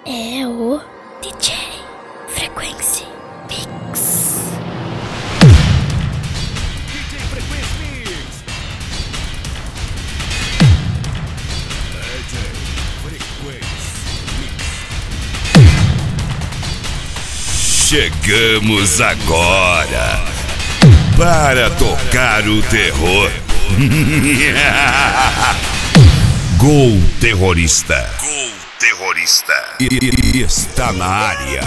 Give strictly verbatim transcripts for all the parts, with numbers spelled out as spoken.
é o D J Frequency Mix. D J Frequency Mix. D J Frequency Mix. Chegamos agora para tocar o terror. Gol Terrorista. Gol Terrorista. E, e, está na área.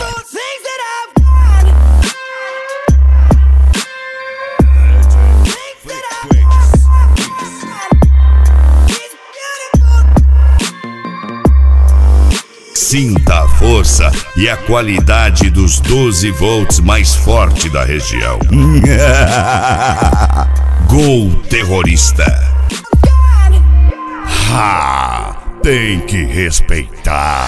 Sinta a força e a qualidade dos doze volts mais forte da região. Gol Terrorista. Ah, tem que respeitar.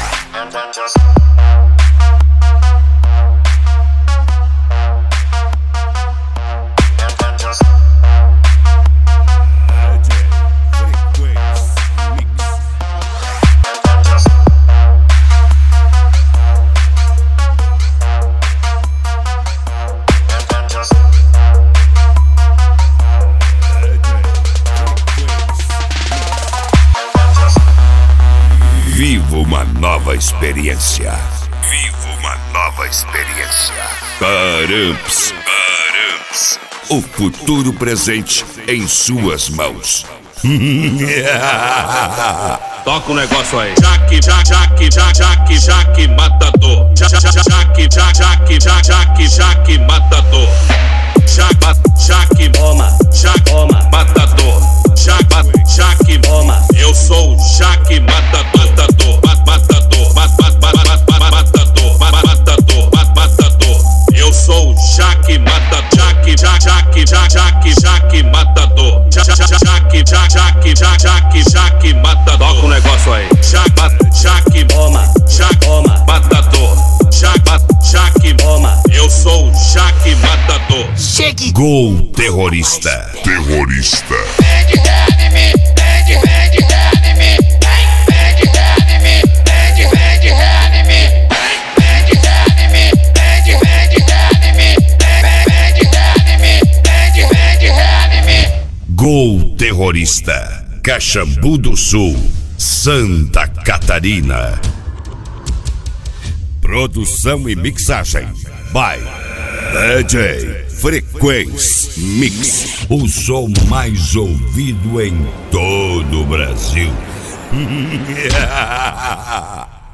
Viva uma nova experiência. Viva uma nova experiência. Paramps, Paramps. O futuro presente em suas mãos. Toca o negócio aí. Jaque, jaque, jaque, jaque, jaque, matador. Jaque, jaque, jaque, jaque, jaque, matador. Jaque, jaque, toma, jaque, toma, matador. Jaque, jaque, toma. Eu sou o Jaque matador. Matador, matador, matador, matador, matador. Eu sou o Jaque matador. Jaque, jaque, jaque, jaque, matador. Jaque, jaque, jaque, jaque, jaque, matador. Toca o negócio aí. Jaque, jaque, toma, jaque, toma, matador. Jaque, jaque, toma. Eu sou o Jaque matador. Chegue. Gol Terrorista. Terrorista. Gol Terrorista. Caxambu do Sul, Santa Catarina. Produção e mixagem by D J Frequency Mix. O som mais ouvido em todo o Brasil.